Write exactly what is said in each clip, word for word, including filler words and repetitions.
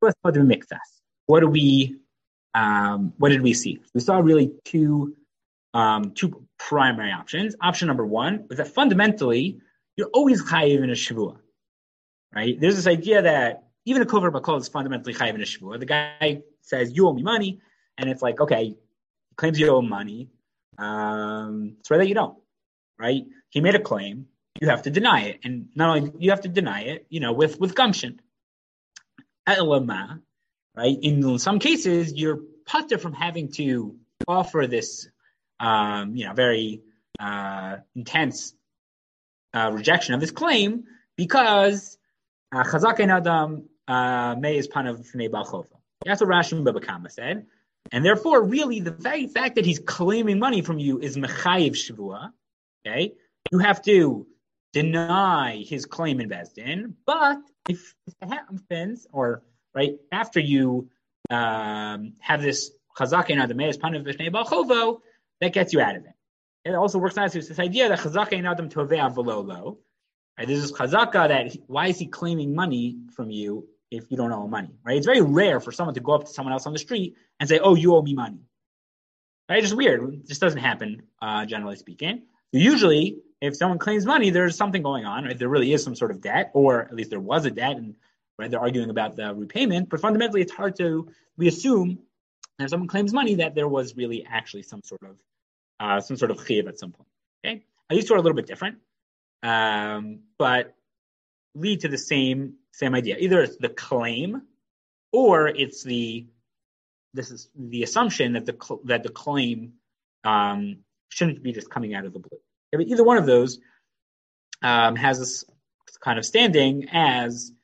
What do we, um, what did we see? We saw really two, um, two primary options. Option number one was that fundamentally you're always chayiv in a shavua, right? There's this idea that even a kover bakol is fundamentally chayiv in a shavua. The guy says, you owe me money, and it's like, okay, he claims you owe him money. Um, it's right that you don't, right? He made a claim, you have to deny it. And not only you have to deny it, you know, with, with gumption. Elama, right? In some cases, you're pater from having to offer this, um, you know, very uh, intense uh, rejection of this claim because chazak ein adam meiz panav fnei bal chova. That's what Rashi and Baba Kama said. And therefore, really, the very fact that he's claiming money from you is mechayiv shavua. Okay, you have to deny his claim in Bezdin, but if it happens, or right after you um, have this chazak ein adam meiz panav fnei bal chovo, that gets you out of it. It also works nicely with this idea that chazak ein adam tovei v'lo lo. Right, this is chazaka that why is he claiming money from you if you don't owe him money, right? It's very rare for someone to go up to someone else on the street and say, oh, you owe me money. Right? It's just weird. It just doesn't happen, uh, generally speaking. Usually, if someone claims money, there's something going on, right? There really is some sort of debt, or at least there was a debt, and right, they're arguing about the repayment. But fundamentally, it's hard to, we assume, that if someone claims money, that there was really actually some sort of, uh, some sort of chiyuv at some point. Okay? These two are a little bit different, um, but lead to the same same idea. Either it's the claim, or it's the this is the assumption that the that the claim um, shouldn't be just coming out of the blue. But either one of those um, has this kind of standing as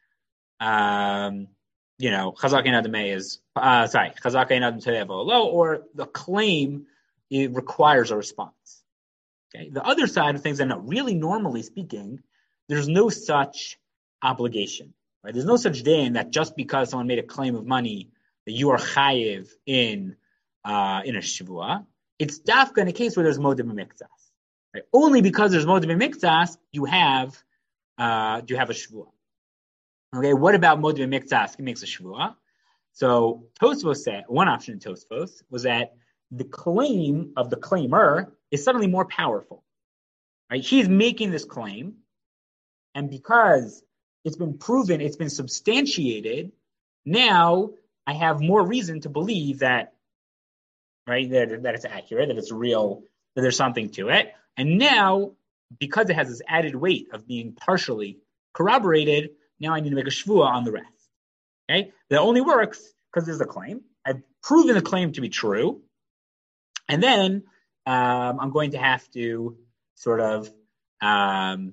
um, you know chazak ein adam is uh, sorry chazak ein adam tovei v'lo lo, or the claim it requires a response. Okay, the other side of things, that not really normally speaking, there's no such obligation. Right? There's no such din that just because someone made a claim of money that you are chayiv in uh, in a shivua. It's dafka in a case where there's modim mikzas. Right? Only because there's modim mikzas you have uh, you have a shivua. Okay, what about modim mikzas? He makes a shivua. So Tosfos said one option in Tosfos was that the claim of the claimer is suddenly more powerful. Right? He's making this claim, and because it's been proven, it's been substantiated, now I have more reason to believe that, right, that, that it's accurate, that it's real, that there's something to it. And now, because it has this added weight of being partially corroborated, now I need to make a shvua on the rest. Okay? That only works because there's a claim. I've proven the claim to be true. And then um, I'm going to have to sort of um,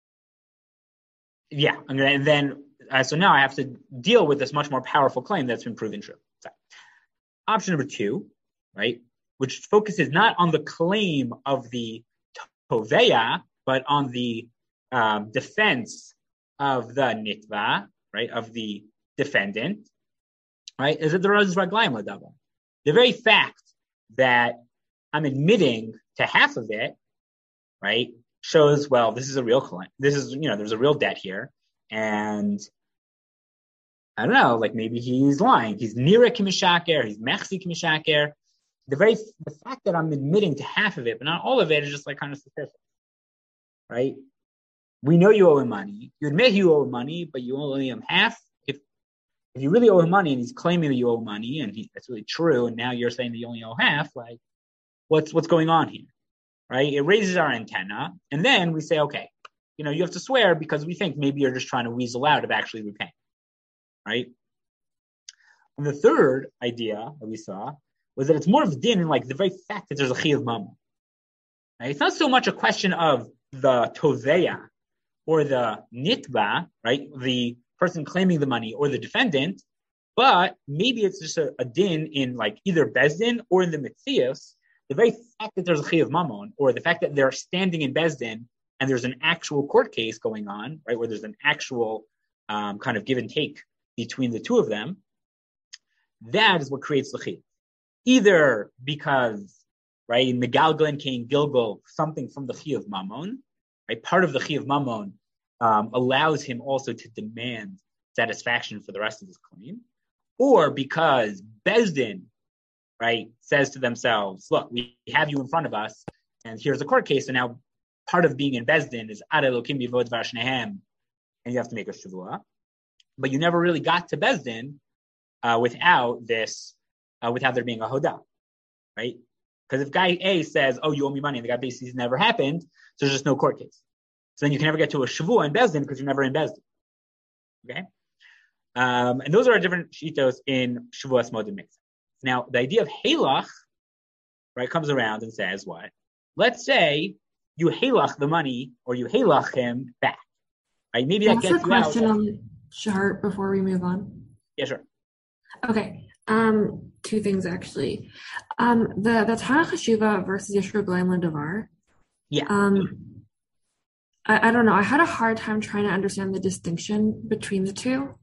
Yeah, I'm gonna, and then uh, so now I have to deal with this much more powerful claim that's been proven true. So, option number two, right, which focuses not on the claim of the toveya, but on the um, defense of the nitva, right, of the defendant, right, is that there is raglayim ladava. The very fact that I'm admitting to half of it, right, shows, well, this is a real claim. This is, you know, there's a real debt here. And I don't know, like maybe he's lying. He's nira kimishaker, he's mechsi kimishaker. The very, the fact that I'm admitting to half of it, but not all of it, is just like kind of suspicious. Right? We know you owe him money. You admit you owe him money, but you only owe him half. If if you really owe him money and he's claiming that you owe money and he, that's really true, and now you're saying that you only owe half, like what's what's going on here? Right? It raises our antenna, and then we say, okay, you know, you have to swear because we think maybe you're just trying to weasel out of actually repaying. Right? And the third idea that we saw was that it's more of a din in like the very fact that there's a chiyuv mamon. Right? It's not so much a question of the toveya or the nitva, right? The person claiming the money or the defendant, but maybe it's just a, a din in like either Bezdin or in the Mitzias. The very fact that there's a chiyuv mamon, or the fact that they're standing in Bezdin and there's an actual court case going on, right, where there's an actual um, kind of give and take between the two of them, that is what creates the chiyuv. Either because, right, in Megalgalin Kain Gilgal, something from the chiyuv mamon, right, part of the chiyuv mamon um, allows him also to demand satisfaction for the rest of his claim, or because Bezdin, right, says to themselves, look, we have you in front of us, and here's a court case, and now part of being in Bezdin is Ad Elokim Bivod Vashnehem, and you have to make a Shavua. But you never really got to Bezdin uh, without this, uh, without there being a Hodah, right? Because if guy A says, oh, you owe me money, and the guy B says it never happened, so there's just no court case. So then you can never get to a Shavua in Bezdin because you're never in Bezdin. Okay? Um, and those are different shitos in Shavuos Modim Mesa. Now, the idea of Halach, right, comes around and says what? Let's say you Halach the money, or you Halach him back. Right? Maybe that That's gets a you out. question on the chart before we move on. Yeah, sure. Okay. Um, two things actually. Um, the the Tana Chashuva versus Yeshua B'laim L'Davar. Yeah. Um, I, I don't know. I had a hard time trying to understand the distinction between the two.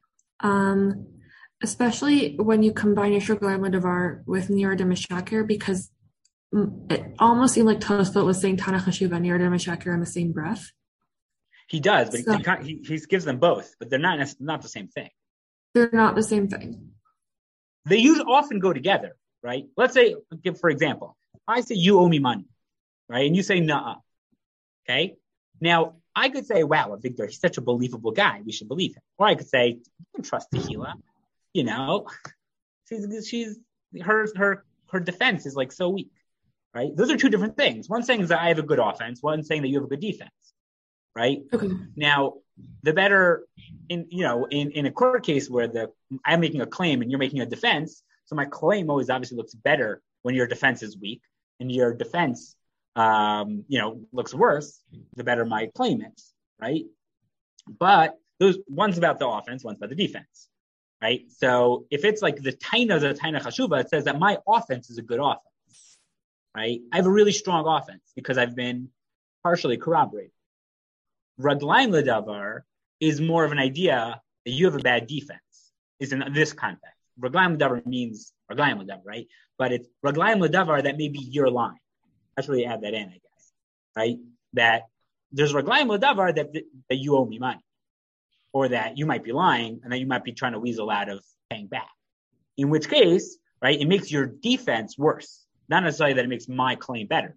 Um, especially when you combine Yeshua B'laim L'Davar with Nir D'Meshakir, because it almost seemed like Tosfot was saying Tana Chashuva and Nir D'Meshakir in the same breath. He does, but so, he, he, he gives them both, but they're not not the same thing. They're not the same thing. They usually often go together, right? Let's say, for example, I say you owe me money, right? And you say nah, okay? Now, I could say, wow, Victor, he's such a believable guy. We should believe him. Or I could say, you can trust Tehillah. You know, she's, she's her her her defense is like so weak, right? Those are two different things. One saying is that I have a good offense. One saying that you have a good defense. Right? Okay. Now, the better in you know in, in a court case where the I'm making a claim and you're making a defense, so my claim always obviously looks better when your defense is weak, and your defense um, you know looks worse the better my claim is, right? But those one's about the offense, one's about the defense, right? So if it's like the taina the taina chashuva, it says that my offense is a good offense, right? I have a really strong offense because I've been partially corroborated. Raglaim L'Davar is more of an idea that you have a bad defense, is in this context. Raglaim L'Davar means Raglaim L'Davar, right? But it's Raglaim L'Davar that maybe you're lying. That's where you add that in, I guess, right? That there's Raglaim L'Davar that, that you owe me money, or that you might be lying, and that you might be trying to weasel out of paying back. In which case, right, it makes your defense worse. Not necessarily that it makes my claim better.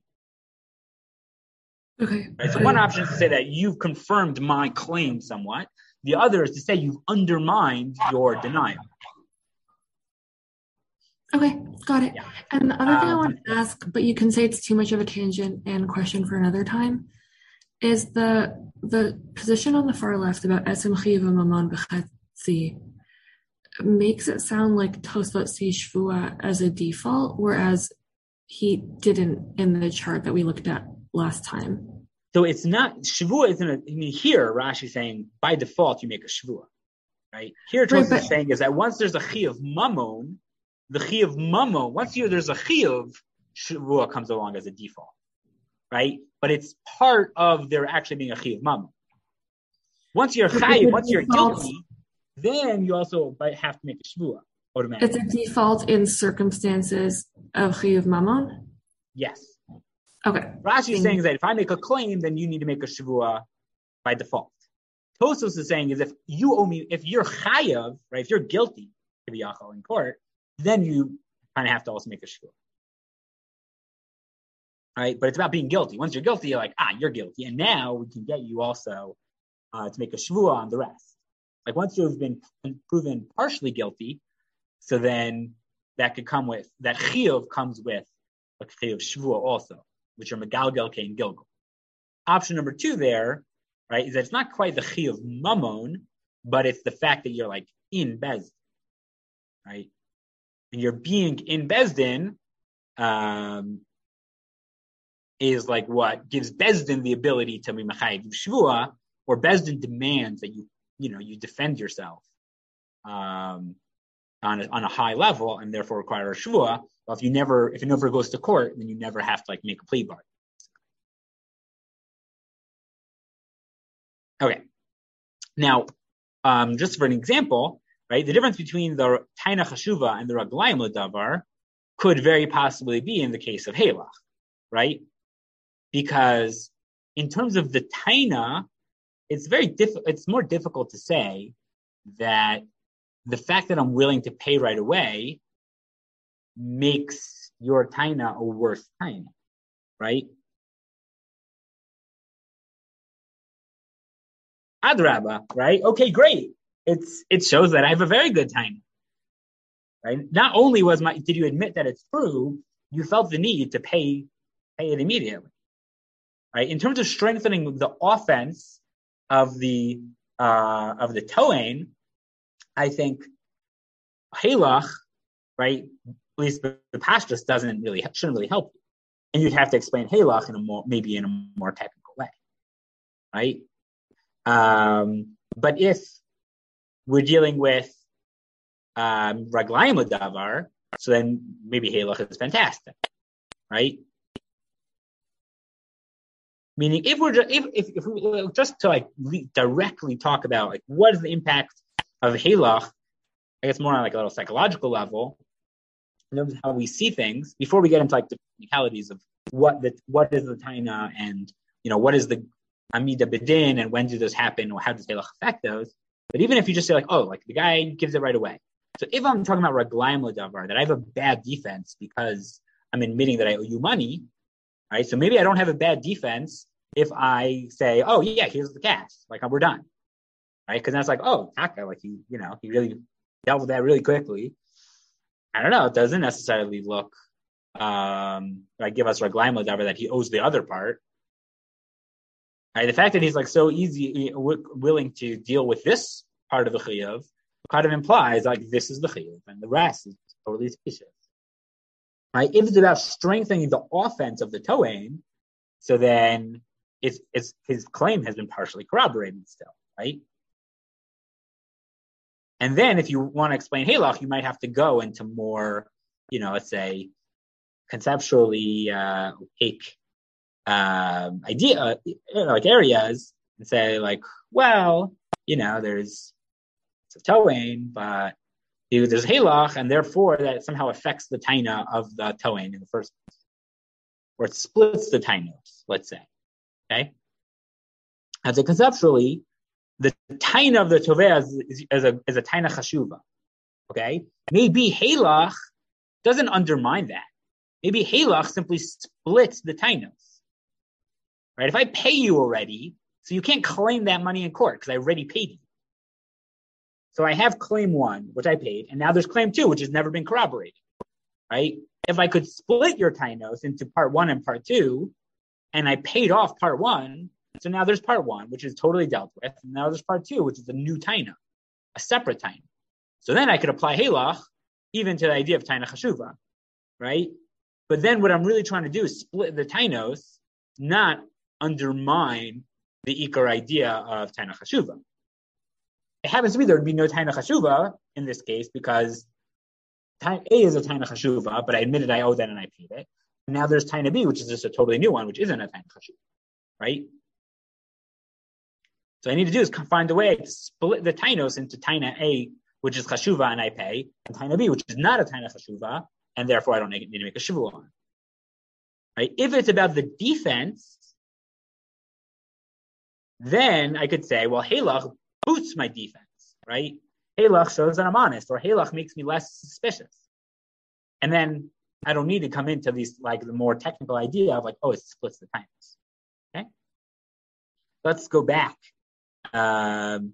Okay. Right? So one option is to say that you've confirmed my claim somewhat. The other is to say you've undermined your denial. Okay, got it. Yeah. And the other thing um, I want to ask, but you can say it's too much of a tangent and question for another time, is the the position on the far left about Esem Chiv Mamon B'Chatzi makes it sound like Tosfot sees Shvua as a default, whereas he didn't in the chart that we looked at last time. So it's not, Shavua isn't a, I mean, here Rashi is saying, by default, you make a Shavua, right? Here Tosfot right, is saying is that once there's a Chi of Mammon, the Chi of Mammon, once here there's a Chi of Shavua comes along as a default, right? But it's part of there actually being a Chi of Mammon. Once you're Chayiv, once you're guilty, then you also have to make a Shavua automatically. It's a default in circumstances of Chi of Mammon? Yes. Okay. Rashi is saying that if I make a claim, then you need to make a shavua by default. Tosfos is saying is if you owe me, if you're chayav, right, if you're guilty to be yachal in court, then you kind of have to also make a shavua. Right? But it's about being guilty. Once you're guilty, you're like, ah, you're guilty. And now we can get you also uh, to make a shavua on the rest. Like once you've been proven partially guilty, so then that could come with, that chiyuv comes with a chiyuv shavua also, which are Megalgal K and Gilgal. Option number two there, right, is that it's not quite the Chi of Mammon, but it's the fact that you're like in Bezdin, right? And you're being in Bezdin um, is like what gives Bezdin the ability to be Mechayiv Shvua, or Bezdin demands that you, you know, you defend yourself um, on a, on a high level and therefore require a Shvua. Well, if you never, if it never goes to court, then you never have to like make a plea bargain. Okay. Now, um, just for an example, right, the difference between the Taina Chashuva and the Raglaim L'Davar could very possibly be in the case of Halach, right? Because in terms of the Taina, it's very diff- it's more difficult to say that the fact that I'm willing to pay right away makes your taina a worse taina, right? Adraba, right? Okay, great. It's it shows that I have a very good taina, right? Not only was my did you admit that it's true, you felt the need to pay pay it immediately, right? In terms of strengthening the offense of the uh, of the toain, I think halach, right? At least the, the pashtus doesn't really shouldn't really help you, and you'd have to explain halach in a more maybe in a more technical way, right? Um, but if we're dealing with um, raglayim davar, so then maybe halach is fantastic, right? Meaning, if we're just, if if, if we just to like directly talk about like what is the impact of halach, I guess more on like a little psychological level, in terms of how we see things, before we get into like the technicalities of what the what is the taina and you know what is the amida bedin and when do those happen or how does halach affect those. But even if you just say like, oh, like the guy gives it right away. So if I'm talking about raglayim l'davar, that I have a bad defense because I'm admitting that I owe you money, right? So maybe I don't have a bad defense if I say, oh yeah, here's the cash, like we're done, right? Because that's like, oh, Taka, like he, you know, he really dealt with that really quickly. I don't know. It doesn't necessarily look um, like give us raglayim l'davar that he owes the other part. Right, the fact that he's like so easy, willing to deal with this part of the chiyuv, kind of implies like this is the chiyuv and the rest is totally specious. Right? If it's about strengthening the offense of the toain, so then it's, it's his claim has been partially corroborated still, right? And then if you want to explain halach, you might have to go into more, you know, let's say conceptually uh, opaque Um, idea, uh, you know, like areas, and say like, well, you know, there's it's a toain, but there's halach, and therefore that somehow affects the taina of the toain in the first place, or it splits the tainos, let's say. Okay, and so conceptually, the taina of the toveh is, is, is a is a taina chashuva. Okay, maybe halach doesn't undermine that. Maybe halach simply splits the tainos. Right? If I pay you already, so you can't claim that money in court because I already paid you. So I have claim one, which I paid, and now there's claim two, which has never been corroborated. Right? If I could split your tainos into part one and part two, and I paid off part one, so now there's part one, which is totally dealt with, and now there's part two, which is a new taina, a separate taina. So then I could apply halach even to the idea of taina chashuva, right? But then what I'm really trying to do is split the tainos, not undermine the ikar idea of taina chashuva. It happens to be there would be no taina chashuva in this case because taina A is a taina chashuva, but I admitted I owe that and I paid it. And now there's taina B, which is just a totally new one, which isn't a taina chashuva, right? So what I need to do is find a way to split the tainos into taina A, which is chashuva and I pay, and taina B, which is not a taina chashuva, and therefore I don't need to make a shavua on. Right? If it's about the defense, then I could say, well, halach boosts my defense, right? Halach shows that I'm honest, or halach makes me less suspicious. And then I don't need to come into these, like, the more technical idea of like, oh, it splits the times. Okay? Let's go back, um,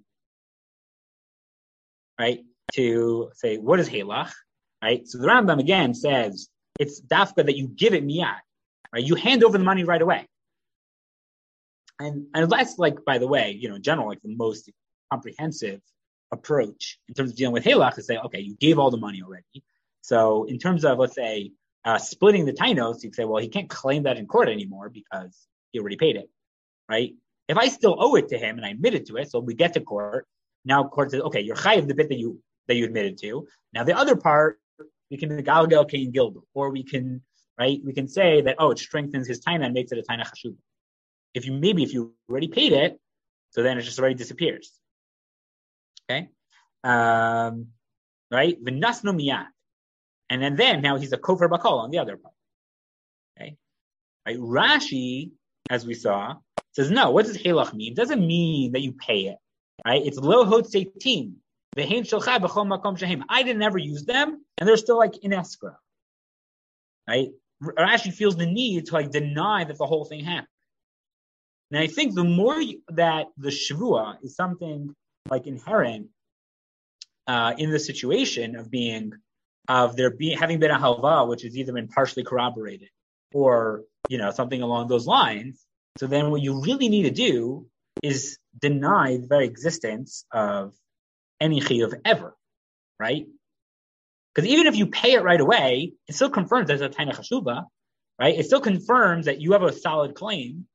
right, to say, what is halach, right? So the Rambam again says, it's dafka that you give it miyad, right? You hand over the money right away. And, and that's like, by the way, you know, in general, like the most comprehensive approach in terms of dealing with halach is say, okay, you gave all the money already. So in terms of, let's say, uh, splitting the tainos, you can say, well, he can't claim that in court anymore because he already paid it, right? If I still owe it to him and I admitted to it, so we get to court, now court says, okay, you're chayiv the bit that you that you admitted to. Now the other part, we can galgal kain gilgal, or we can, right, we can say that, oh, it strengthens his taina and makes it a taina chashuva. If you maybe if you already paid it, so then it just already disappears. Okay, um, right? V'nasno miyad, and then then now he's a kofer bakol on the other part. Okay, right? Rashi, as we saw, says no. What does halach mean? It doesn't mean that you pay it, right? It's lo hotzeitim. I didn't ever use them, and they're still like in escrow. Right? Rashi feels the need to like deny that the whole thing happened. And I think the more you, that the shavua is something like inherent uh, in the situation of being, of there being having been a halva, which has either been partially corroborated or you know something along those lines. So then, what you really need to do is deny the very existence of any chiyuv ever, right? Because even if you pay it right away, it still confirms there's a taina chashuva, right? It still confirms that you have a solid claim.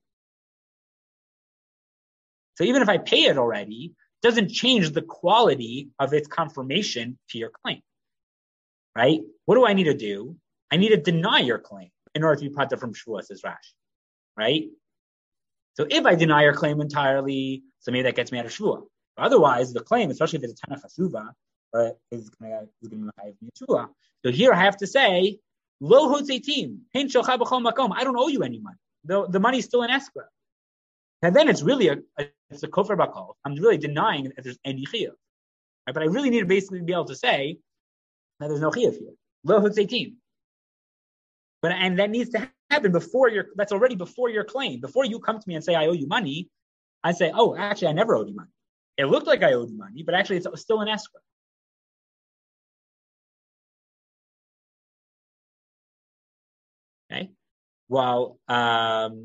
So even if I pay it already, it doesn't change the quality of its confirmation to your claim, right? What do I need to do? I need to deny your claim in order to be patur from shvuah, says Rashi, right? So if I deny your claim entirely, so maybe that gets me out of shvuah. Otherwise, the claim, especially if it's a taina chashuva, right, is going to have shvuah. So here I have to say, lo hotzeitim, hein shelcha b'chol makom. I don't owe you any money. The the money's still in escrow. And then it's really a, a it's a kofar bakol. I'm really denying that there's any chiyuv, right? But I really need to basically be able to say that there's no chiyuv here. Lo hotzeitim. But and that needs to happen before your. That's already before your claim. Before you come to me and say I owe you money, I say, oh, actually, I never owed you money. It looked like I owed you money, but actually, it's still in escrow. Okay. While um,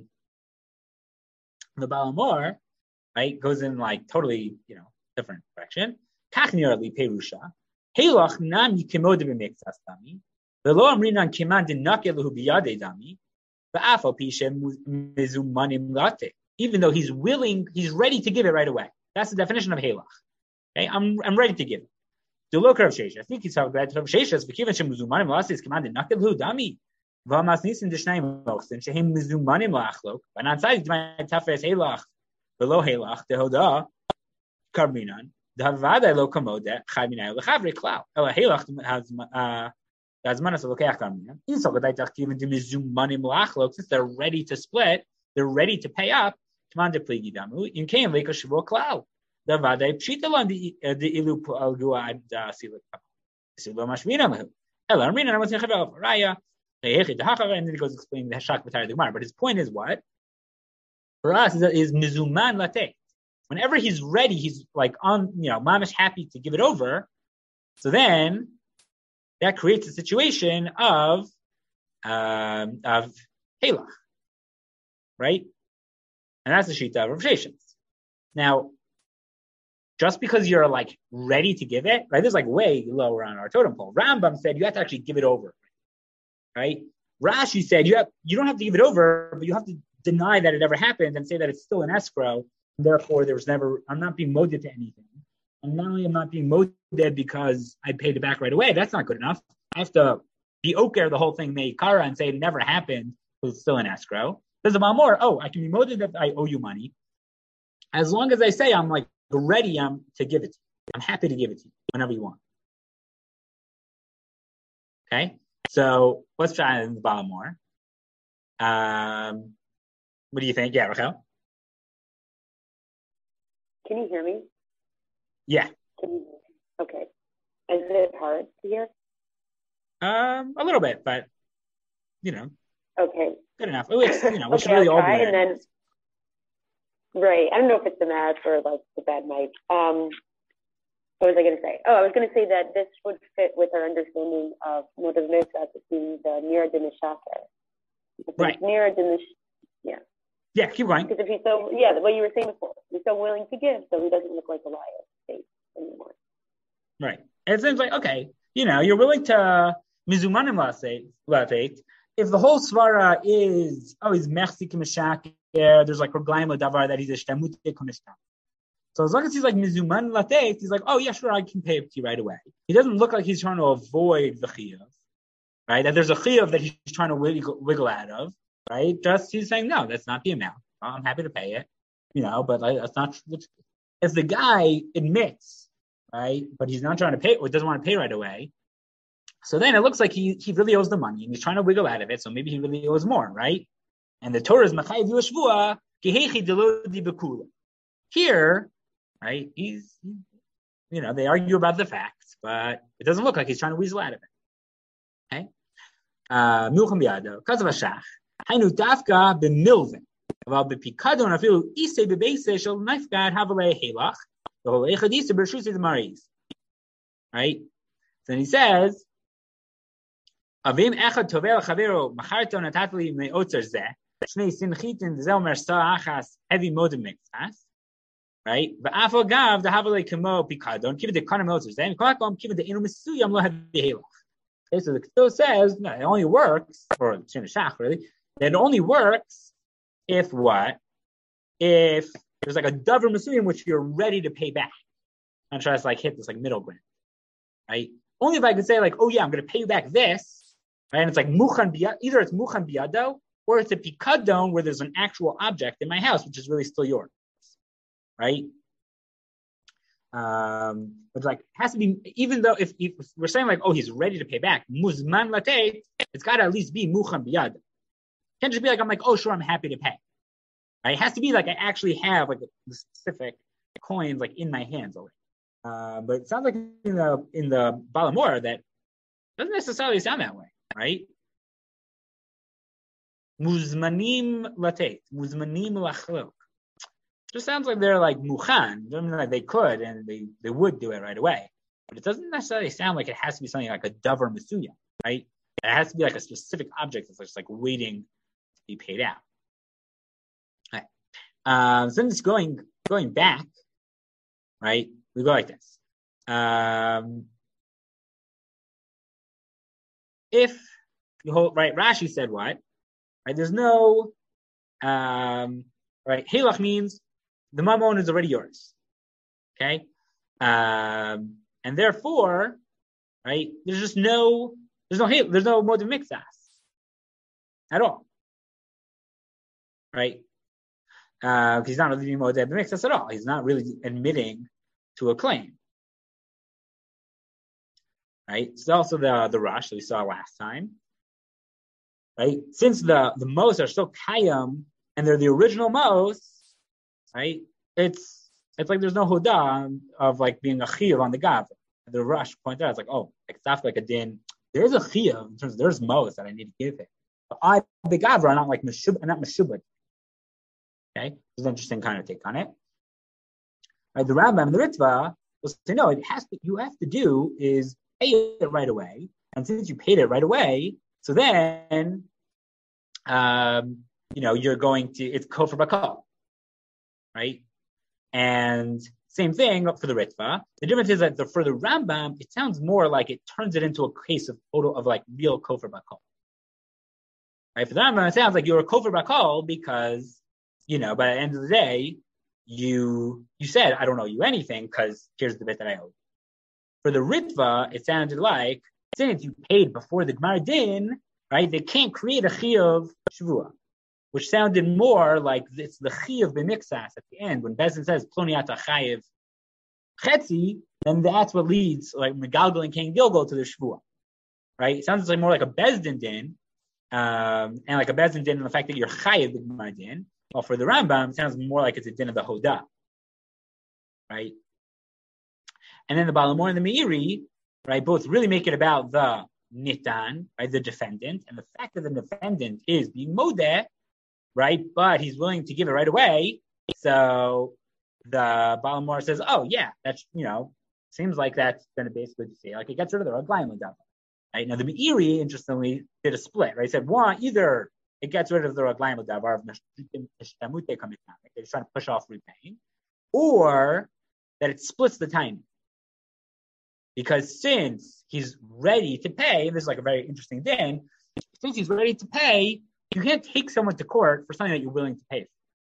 the Balamor, right, goes in like totally, you know, different direction. Kach nearly perusha. Heilach nam yikimod b'mekzas dami. V'lo amrinan kiman dinakelu biyade dami. V'afal pishe mezumanim late. Even though he's willing, he's ready to give it right away. That's the definition of heilach. Okay, I'm I'm ready to give it. The local of Shesha. I think he's talking about Shesha. V'kivan shemuzumanim late is kiman dinakelu dami. V'amasnisin d'shnayim mochsin shehem mezumanim lachlok. But on side my tafres heilach below heilach dehoda karminan dehavada lo kamode chaminay lechavre klau. Ela heilach has uh has manas lokach karminan. Isol gadaitach given to mezumanim lachlok since they're ready to split, they're ready to pay up. Command de pligi damu in came leka shvo klau. Davada pshitalan the the ilu al guad silik. Silo mashmina lahu. Ela amrina namas nechavel raya. And then he goes explaining the Hashak B'Tari the Gemara. But his point is what? For us, is, is mizuman latei. Whenever he's ready, he's like on, you know, mamish happy to give it over. So then that creates a situation of um, of halach, right? And that's the shita of Rav Sheshes. Now, just because you're like ready to give it, right? This is like way lower on our totem pole. Rambam said you have to actually give it over. Right? Rashi said you have you don't have to give it over, but you have to deny that it ever happened and say that it's still in escrow. And therefore, there was never. I'm not being moded to anything. And not only am I not being moded because I paid it back right away. That's not good enough. I have to be oker the whole thing meikara and say it never happened because it's still in escrow. There's a more. Oh, I can be moded that I owe you money, as long as I say I'm like ready. I'm to give it to you. I'm happy to give it to you whenever you want. Okay. So let's try in the bottom more. Um, what do you think? Yeah, Rachel? Can you hear me? Yeah. Can you, okay. Is it hard to hear? Um, a little bit, but you know. Okay. Good enough. It's, you know, we okay, should really I'll all try, be there. and then, right. I don't know if it's the match or like the bad mic. Um, What was I going to say? Oh, I was going to say that this would fit with our understanding of motiv mitzvah to see the nira de mishaker. Right. Nira de yeah. Yeah, keep going. Because if he's so, yeah, the way you were saying before, he's so willing to give, so he doesn't look like a liar state anymore. Right. It seems like, okay, you know, you're willing to mizumanim lateit. If the whole svara is, oh, he's mechzik mishaker, there's like reglaim davar that he's a shtamute konishtam. So as long as he's like mizuman lateit, he's like, oh yeah, sure, I can pay it to you right away. He doesn't look like he's trying to avoid the chiyuv, right? That there's a chiyuv that he's trying to wiggle, wiggle out of, right? Just he's saying, no, that's not the amount. I'm happy to pay it, you know, but like, that's not. If the guy admits, right, but he's not trying to pay or doesn't want to pay right away, so then it looks like he he really owes the money and he's trying to wiggle out of it. So maybe he really owes more, right? And the Torah is machayev yushvua kihechi delodi bekula. Here. Right? He's you know, they argue about the facts, but it doesn't look like he's trying to weasel out of it. Okay? Milcham biyado, because of a shach. Hainu dafka b'milvin. Aval b'pikadon afilu isei b'beisei shel nafgad havalei helach. V'holei chadisa b'rshusei d'maris. Right? Then he says, Avim echad tovel chavero macharto natatli me'otzer zeh. Shnei sinchitin zel mersa achas heavy modem mixas. Right? V'afo gav the havalei kemo pikadon kiv the kanem otzer zeh. V'kolakom kiv the inu mesuyam lo heavy helach. Okay, so the Ketubah says no, it only works, or Shin Shach really, that it only works if what? If there's like a davar mesuyim which you're ready to pay back. I'm trying to like hit this like middle ground, right? Only if I could say like, oh yeah, I'm going to pay you back this, right? And it's like muchan biyado, either it's muchan biyado or it's a pikadon where there's an actual object in my house which is really still yours, right? Um, but like it has to be, even though if, if we're saying like, oh, he's ready to pay back, muzman lateit, it's got to at least be muchan biyado. It can't just be like, I'm like, oh, sure, I'm happy to pay. Right? It has to be like I actually have like the specific coins like in my hands already. Uh, but it sounds like in the in the Balamor that doesn't necessarily sound that way, right? Muzmanim lateit, muzmanim lachlok. Just sounds like they're like muchan. Doesn't mean like they could and they, they would do it right away. But it doesn't necessarily sound like it has to be something like a davar mesuya, right? It has to be like a specific object that's just like waiting to be paid out. All right. Um, so then it's going going back, right? We go like this. Um, if you hold right, Rashi said what? Right? There's no um, right. Helach means the mammon is already yours. Okay, um, and therefore, right? There's just no, there's no there's no modem mixas at all, right? Uh, he's not really doing modem mixas at all. He's not really admitting to a claim, right? It's also the the rush that we saw last time, right? Since the the mos are still kayam and they're the original mos. Right? It's it's like there's no hoda of like being a chiyuv on the gav. The rush pointed out, it's like, oh, it's not like a din. There's a chiyuv in terms of there's mos that I need to give it. But I the gav are not like meshub, not meshubad. Okay, there's an interesting kind of take on it. Right? The Rambam and the Ritva will say, no, it has to. You have to do is pay it right away, and since you paid it right away, so then, um, you know, you're going to it's kofar bakal. Right? And same thing for the Ritva. The difference is that the, for the Rambam, it sounds more like it turns it into a case of total of like real kofar bakal. Right? For the Rambam, it sounds like you're a kofar bakal because, you know, by the end of the day, you you said, I don't owe you anything because here's the bit that I owe you. For the Ritva, it sounded like since you paid before the Gemara din, right, they can't create a chiyuv shvua. Which sounded more like it's the chiyuv b'mixas at the end when Bezdin says ploniata chayiv chetzi, then that's what leads like Megalgal and King Gilgal to the shvua, right? It sounds like more like a Bezdin din, um, and like a Bezdin din in the fact that you're chayiv the Gemara din. While for the Rambam, it sounds more like it's a din of the hoda, right? And then the Balamor and the Meiri, right, both really make it about the nitan, right, the defendant, and the fact that the defendant is being modeh. Right, but he's willing to give it right away. So the Balamor says, "Oh yeah, that's you know, seems like that's going to basically say like it gets rid of the raglayim l'davar." Right now, the Meiri interestingly did a split. Right, he said one either it gets rid of the raglayim l'davar of neshtamute coming down, like they're trying to push off repaying, or that it splits the timing. Because since he's ready to pay, and this is like a very interesting thing, since he's ready to pay. You can't take someone to court for something that you're willing to pay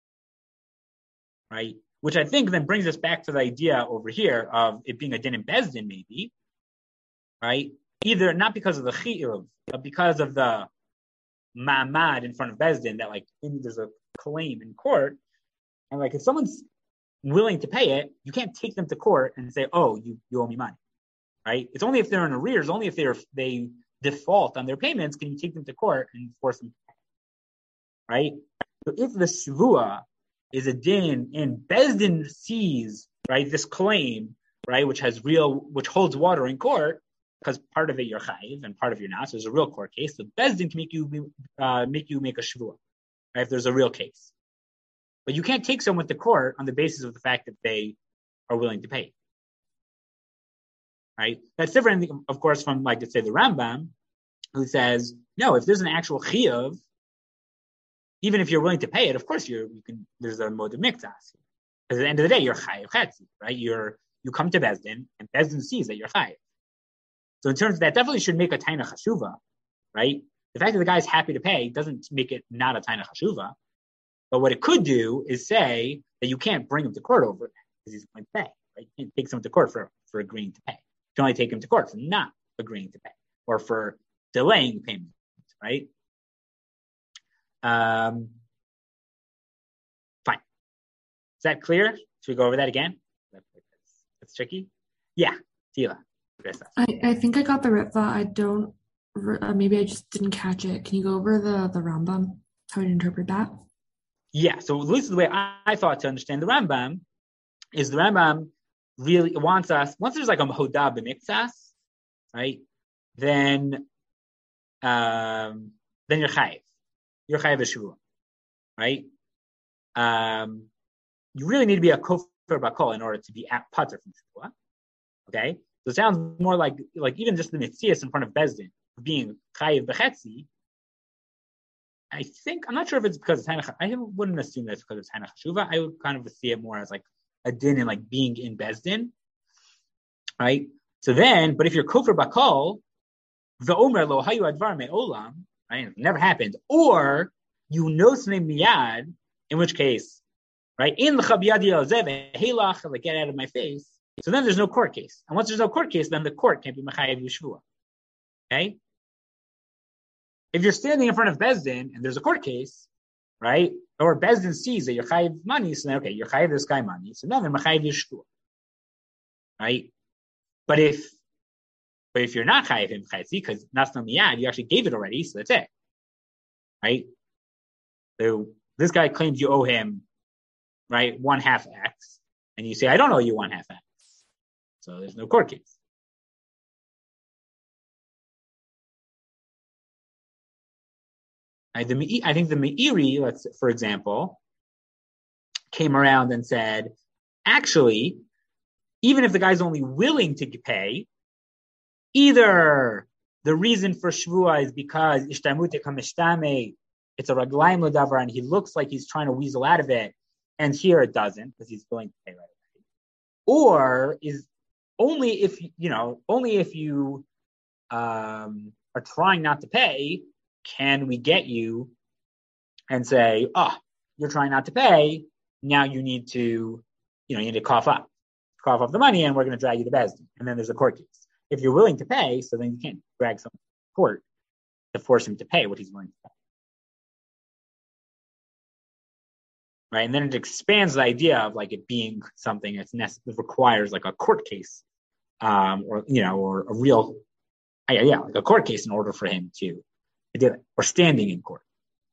for, right? Which I think then brings us back to the idea over here of it being a din in Bezdin, maybe, right? Either not because of the chiyuv, but because of the ma'amad in front of Bezdin that like there's a claim in court, and like if someone's willing to pay it, you can't take them to court and say, "Oh, you, you owe me money," right? It's only if they're in arrears, only if they're they default on their payments can you take them to court and force them to pay. Right? So if the shvua is a din and Bezdin sees, right, this claim right, which has real, which holds water in court, because part of it you're chayiv and part of it you're not. So there's a real court case. The Beis Din can make you uh, make you make a shvua, right, if there's a real case. But you can't take someone to court on the basis of the fact that they are willing to pay. Right? That's different, of course, from, like, let's say, the Rambam, who says, no, if there's an actual chiyuv, even if you're willing to pay it, of course you're you can. There's a mode of miktas. Because at the end of the day, you're chayiv chetzi, right? You're you come to Beis Din, and Beis Din sees that you're chayiv. So in terms of that, definitely should make a taina chashuva, right? The fact that the guy's happy to pay doesn't make it not a taina chashuva. But what it could do is say that you can't bring him to court over that because he's going to pay. Right? You can't take someone to court for, for agreeing to pay. You can only take him to court for not agreeing to pay or for delaying payment, right? Um, fine. Is that clear? Should we go over that again? That's tricky. Yeah, Tila. I, I think I got the Ritva. I don't, uh, maybe I just didn't catch it. Can you go over the, the Rambam, how to interpret that? Yeah, so at least the way I, I thought to understand the Rambam is the Rambam really wants us, once there's like a Hodah b'miktas, right, then um, then you're chayiv. You're chayiv b'shvua, right? Um, you really need to be a kofar bakol in order to be at pater from shvua, okay? So it sounds more like like even just the mitzias in front of Beis Din being chayiv b'chetzi. I think I'm not sure if it's because it's Taina. I wouldn't assume that it's because it's Taina Chashuva. I would kind of see it more as like a din and like being in Beis Din, right? So then, but if you're kofar bakol, the omer lo hayu advar me'olam, right? It never happened, or you know snei miyad, in which case, right? In the chabiyad yelzev heilach, like get out of my face. So then there's no court case, and once there's no court case, then the court can't be mechayev yeshua. Okay. If you're standing in front of Beis Din and there's a court case, right, or Beis Din sees that you're chayiv money, so then, okay, you're chayiv this guy money, so then they're mechayiv yeshua, right? But if, but if you're not chayiv him chayzi, because nasna miyad, you actually gave it already, so that's it, right? So this guy claims you owe him, right, one half X, and you say I don't owe you one half X, so there's no court case. I think the Meiri, let's for example, came around and said, actually, even if the guy's only willing to pay, either the reason for shvua is because ishtamute kameshtame, it's a raglaim ladavar, and he looks like he's trying to weasel out of it, and here it doesn't because he's willing to pay right away, or is only if you know, only if you um, are trying not to pay. Can we get you and say, oh, you're trying not to pay, now you need to, you know, you need to cough up, cough up the money, and we're going to drag you to Beis Din. And then there's a court case. If you're willing to pay, so then you can't drag someone to court to force him to pay what he's willing to pay. Right? And then it expands the idea of like it being something that's necess- that requires like a court case, um, or, you know, or a real, yeah, yeah, like a court case in order for him to did it, or standing in court.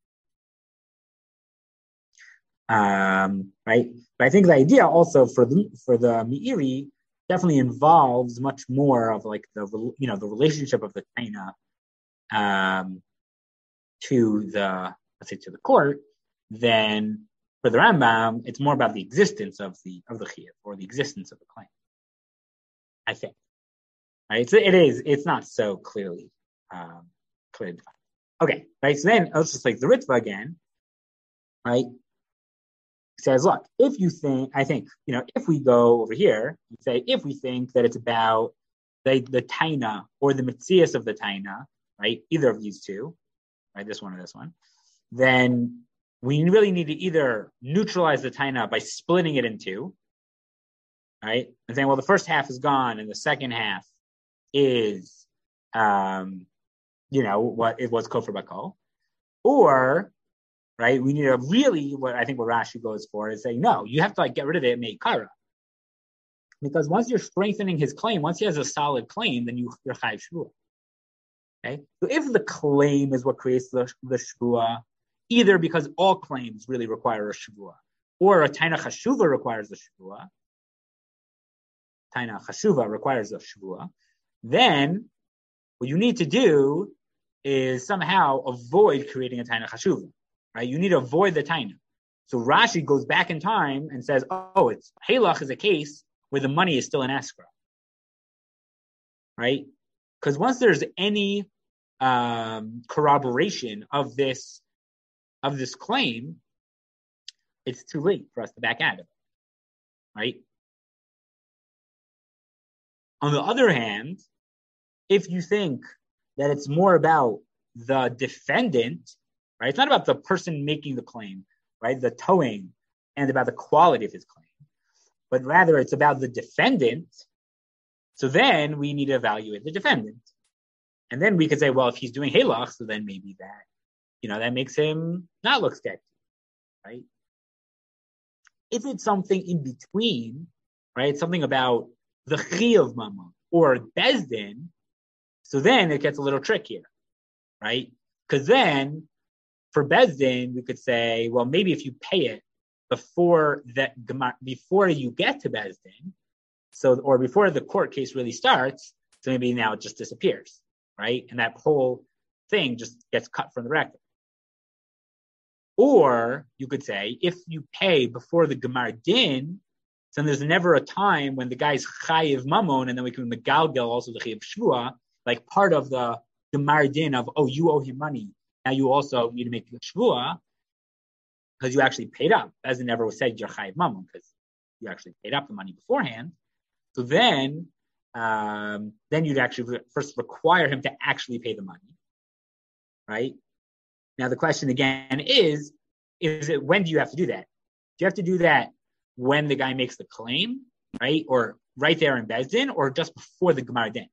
Um, right? But I think the idea also for the for the Meiri definitely involves much more of like the you know the relationship of the taina um, to the let's say to the court than for the Rambam. It's more about the existence of the of the chiyuv or the existence of the claim. I think. Right? It's, it is. It's not so clearly um, clearly defined. Okay, right, so then let's just like the Ritva again, right? It says, look, if you think, I think, you know, if we go over here and say, if we think that it's about the, the taina or the mitzias of the taina, right, either of these two, right, this one or this one, then we really need to either neutralize the taina by splitting it in two, right, and saying, well, the first half is gone and the second half is, um, you know, what it was kofar bakol, or, right, we need to really, what I think what Rashi goes for is saying, no, you have to like get rid of it, make kara. Because once you're strengthening his claim, once he has a solid claim, then you, you're chayiv shvua. Okay? So if the claim is what creates the, the shvua, either because all claims really require a shvua, or a taina chashuva requires a shvua, taina chashuva requires a shvua, then what you need to do is somehow avoid creating a taina chashuva, right? You need to avoid the taina. So Rashi goes back in time and says, oh, it's halach is a case where the money is still in escrow, right? Because once there's any um, corroboration of this of this claim, it's too late for us to back out of it, right? On the other hand, if you think that it's more about the defendant, right? It's not about the person making the claim, right? The towing, and about the quality of his claim, but rather it's about the defendant. So then we need to evaluate the defendant. And then we could say, well, if he's doing halach, so then maybe that, you know, that makes him not look sketchy, right? If it's something in between, right? Something about the chiyuv mama or bezdin, so then it gets a little trickier, right? Because then for bezdin, we could say, well, maybe if you pay it before that, before you get to bezdin, so or before the court case really starts, so maybe now it just disappears, right? And that whole thing just gets cut from the record. Or you could say, if you pay before the Gemar Din, then there's never a time when the guy's chayiv mamon, and then we can megalgel also the chayiv shvua, like part of the Gemar Din of, oh, you owe him money. Now you also need to make the shvua because you actually paid up. As it never was said, you're chayiv mamon because you actually paid up the money beforehand. So then, um, then you'd actually first require him to actually pay the money, right? Now the question again is, is it when do you have to do that? Do you have to do that when the guy makes the claim, right? Or right there in Bezdin, or just before the Gemar Din?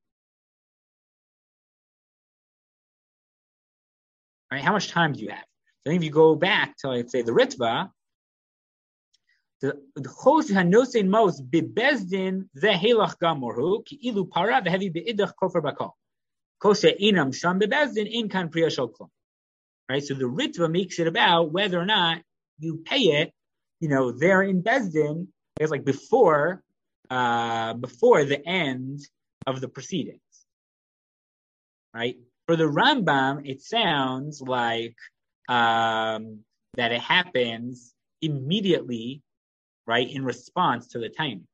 Right? How much time do you have? So I think if you go back to, let's say, the Ritva, the Chos Hanosein Mos Bebezdin the Helach Gamorhu Ki Ilu Para the Heavy Beidach Kofer Bakal Koshe Inam Sham Bebezdin In Kan Priya Sholklom. Right, so the Ritva makes it about whether or not you pay it, you know, there in Bezdin, it's like before, uh, before the end of the proceedings. Right? For the Rambam, it sounds like um, that it happens immediately, right, in response to the timing.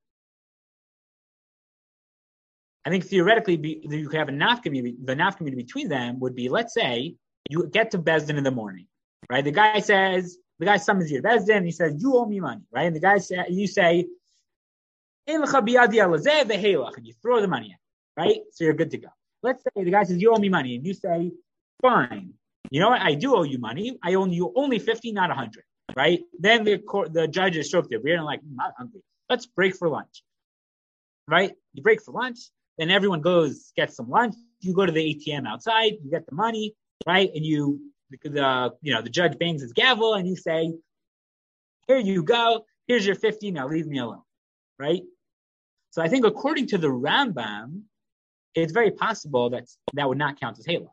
I think theoretically, be, you could have a nafkamina. The nafkamina between them would be, let's say, you get to Bezdin in the morning, right? The guy says, the guy summons you to Bezdin, and he says, you owe me money, right? And the guy say, you say, and you throw the money in, right? So you're good to go. Let's say the guy says, you owe me money, and you say, fine. You know what? I do owe you money. I owe you only fifty, not one hundred, right? Then the court, the judge is shocked there. We're like, I'm not hungry. Let's break for lunch, right? You break for lunch, then everyone goes, gets some lunch. You go to the A T M outside, you get the money, right? And you, the you know, the judge bangs his gavel and you say, here you go. Here's your fifty. Now leave me alone, right? So I think according to the Rambam, it's very possible that that would not count as halach,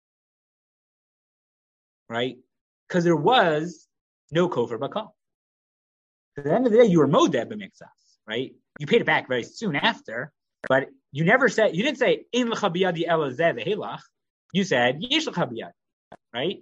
right? Because there was no kofer bakal. At the end of the day, you were modeh b'miktsas, right? You paid it back very soon after, but you never said, you didn't say, in l'cha biyadi ela zeh v'helach. You said, yesh l'cha biyadi, right?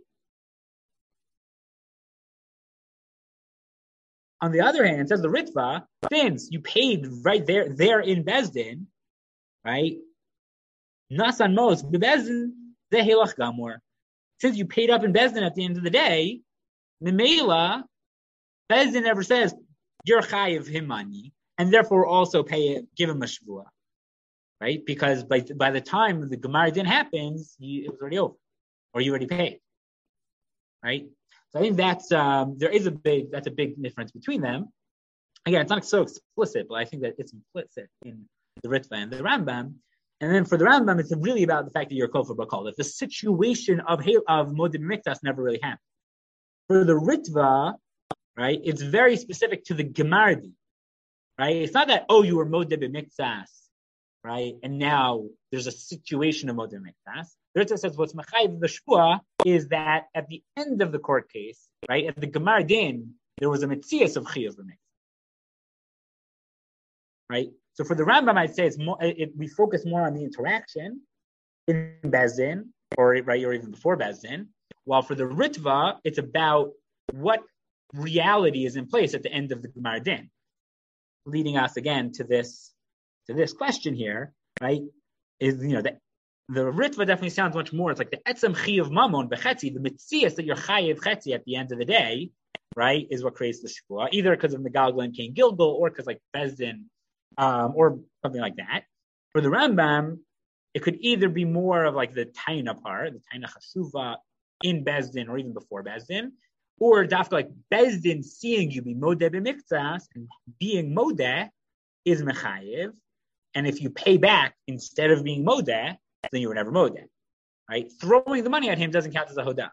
On the other hand, it says the Ritva, since you paid right there, there in Bezdin, right? Nasan mos bebezdin zeh helach gamor. Since you paid up in Bezdin at the end of the day, Memela, Bezdin never says, you're chayiv him money, and therefore also pay it, give him a shvua, right? Because by by the time the Gemara Din happens, you, it was already over, or you already paid, right? So I think that's um, there is a big that's a big difference between them. Again, it's not so explicit, but I think that it's implicit in the Ritva and the Rambam. And then for the Rambam, it's really about the fact that you're kofer bakal, that the situation of of modeh b'miktas never really happened. For the Ritva, right, it's very specific to the Gemara Din, right? It's not that, oh, you were modeh b'miktas, right, and now there's a situation of modeh b'miktas. The Ritva says what's mechayiv the shvua is that at the end of the court case, right, at the Gemara Din, there was a metzias of chiyuv b'miktas, right? So for the Rambam, I'd say it's more. It, it, we focus more on the interaction in Bezdin, or right, or even before Bezdin. While for the Ritva, it's about what reality is in place at the end of the Gemara Din, leading us again to this to this question here, right? Is you know the the Ritva definitely sounds much more. It's like the etzem chiyuv mamon bechetzi, the mitzias that you're chayiv chetzi at the end of the day, right, is what creates the shvua, either because of Megalgal and King Gilgal, or because like Bezdin, um, or something like that. For the Rambam, it could either be more of like the taina part, the taina chasuva in Bezdin, or even before Bezdin, or dafka like Bezdin seeing you be modeh b'miktzas, and being modeh is mechayiv, and if you pay back instead of being modeh, then you were never modeh, right? Throwing the money at him doesn't count as a hodah.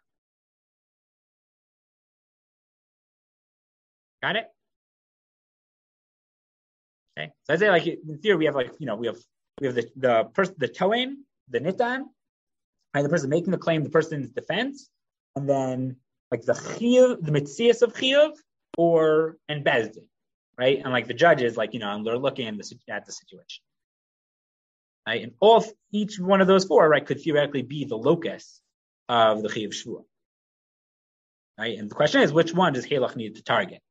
Got it? Okay. So I say, like in theory, we have like you know we have we have the the person the toin, the nitan, right? The person making the claim, the person's defense, and then like the chiyuv, the mitzias of chiyuv, or and bezdin, right? And like the judges, like you know, they're looking at the at the situation, right? And all each one of those four, right, could theoretically be the locus of the chiyuv shvua, right? And the question is, which one does Halach need to target?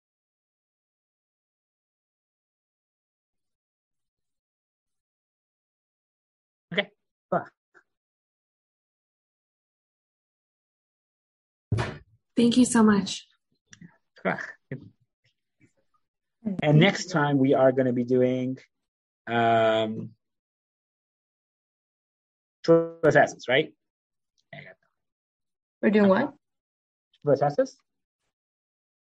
Okay. Thank you so much. And next time we are going to be doing um, Shvus Esses, right? We're doing what? Shvus Esses?